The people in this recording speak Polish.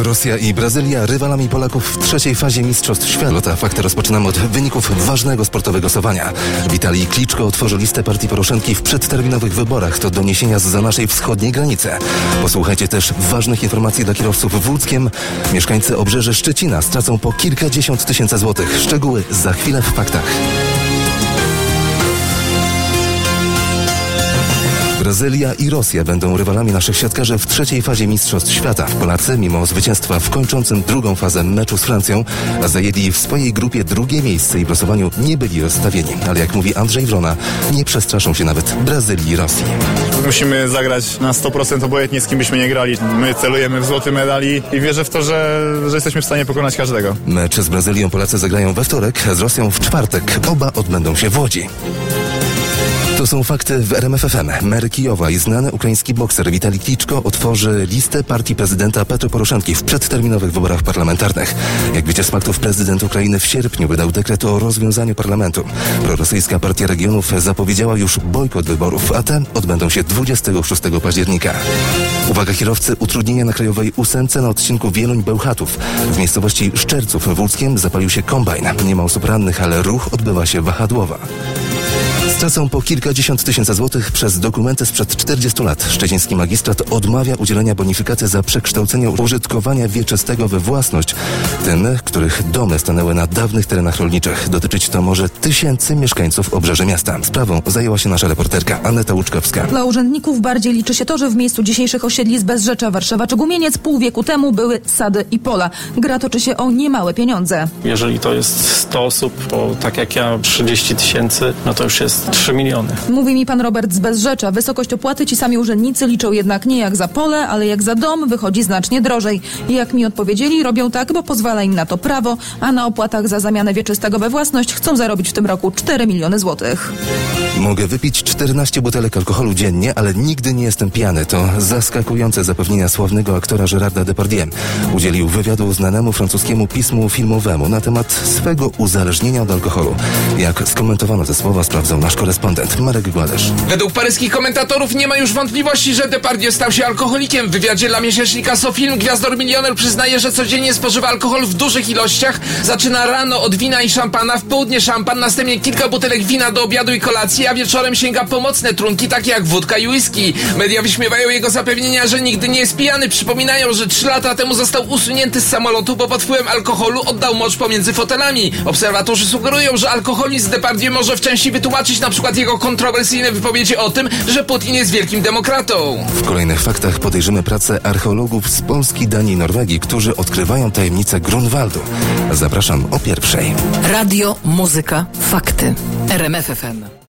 Rosja i Brazylia rywalami Polaków w trzeciej fazie Mistrzostw Świata. Fakty rozpoczynamy od wyników ważnego sportowego losowania. Witalij Kliczko otworzy listę partii Poroszenki w przedterminowych wyborach. To doniesienia zza naszej wschodniej granicy. Posłuchajcie też ważnych informacji dla kierowców w Łódzkiem. Mieszkańcy obrzeży Szczecina stracą po kilkadziesiąt tysięcy złotych. Szczegóły za chwilę w faktach. Brazylia i Rosja będą rywalami naszych siatkarzy w trzeciej fazie Mistrzostw Świata. Polacy, mimo zwycięstwa w kończącym drugą fazę meczu z Francją, zajęli w swojej grupie drugie miejsce i w losowaniu nie byli rozstawieni. Ale jak mówi Andrzej Wrona, nie przestraszą się nawet Brazylii i Rosji. Musimy zagrać na 100% obojętnie z kim byśmy nie grali. My celujemy w złoty medal i wierzę w to, że jesteśmy w stanie pokonać każdego. Mecz z Brazylią Polacy zagrają we wtorek, a z Rosją w czwartek. Oba odbędą się w Łodzi. To są fakty w RMF FM. Mer Kijowa i znany ukraiński bokser Witalij Kliczko otworzy listę partii prezydenta Petro Poroszenki w przedterminowych wyborach parlamentarnych. Jak wiecie z faktów, prezydent Ukrainy w sierpniu wydał dekret o rozwiązaniu parlamentu. Prorosyjska Partia Regionów zapowiedziała już bojkot wyborów, a te odbędą się 26 października. Uwaga kierowcy, utrudnienia na krajowej 8 na odcinku Wieluń-Bełchatów. W miejscowości Szczerców w Łódzkiem zapalił się kombajn. Nie ma osób rannych, ale ruch odbywa się wahadłowo. Stracą po kilkadziesiąt tysięcy złotych przez dokumenty sprzed 40 lat. Szczeciński magistrat odmawia udzielenia bonifikaty za przekształcenie użytkowania wieczystego we własność tym, których domy stanęły na dawnych terenach rolniczych. Dotyczyć to może tysięcy mieszkańców obrzeży miasta. Sprawą zajęła się nasza reporterka Aneta Łuczkowska. Dla urzędników bardziej liczy się to, że w miejscu dzisiejszych osiedli z Bezrzecza, Warszawa czy Gumieniec pół wieku temu były sady i pola. Gra toczy się o niemałe pieniądze. Jeżeli to jest 100 osób, bo tak jak ja 30 tysięcy, no to już jest 3 miliony. Mówi mi pan Robert z Bezrzecza. Wysokość opłaty ci sami urzędnicy liczą jednak nie jak za pole, ale jak za dom, wychodzi znacznie drożej. I jak mi odpowiedzieli, robią tak, bo pozwala im na to prawo, a na opłatach za zamianę wieczystego we własność chcą zarobić w tym roku 4 miliony złotych. Mogę wypić 14 butelek alkoholu dziennie, ale nigdy nie jestem pijany. To zaskakujące zapewnienia sławnego aktora Gérarda Depardieu. Udzielił wywiadu znanemu francuskiemu pismu filmowemu na temat swego uzależnienia od alkoholu. Jak skomentowano te słowa, sprawdzał nasz korespondent Marek Gładesz. Według paryskich komentatorów nie ma już wątpliwości, że Depardieu stał się alkoholikiem. W wywiadzie dla miesięcznika SoFilm gwiazdor milioner przyznaje, że codziennie spożywa alkohol w dużych ilościach. Zaczyna rano od wina i szampana, w południe szampan, następnie kilka butelek wina do obiadu i kolacji, a wieczorem sięga po mocne trunki, takie jak wódka i whisky. Media wyśmiewają jego zapewnienia, że nigdy nie jest pijany. Przypominają, że 3 lata temu został usunięty z samolotu, bo pod wpływem alkoholu oddał mocz pomiędzy fotelami. Obserwatorzy sugerują, że alkoholizm Depardieu może w części wytłumaczyć na przykład jego kontrowersyjne wypowiedzi o tym, że Putin jest wielkim demokratą. W kolejnych faktach podejrzymy pracę archeologów z Polski, Danii i Norwegii, którzy odkrywają tajemnicę Grunwaldu. Zapraszam o 1:00. Radio, muzyka, fakty. RMF FM.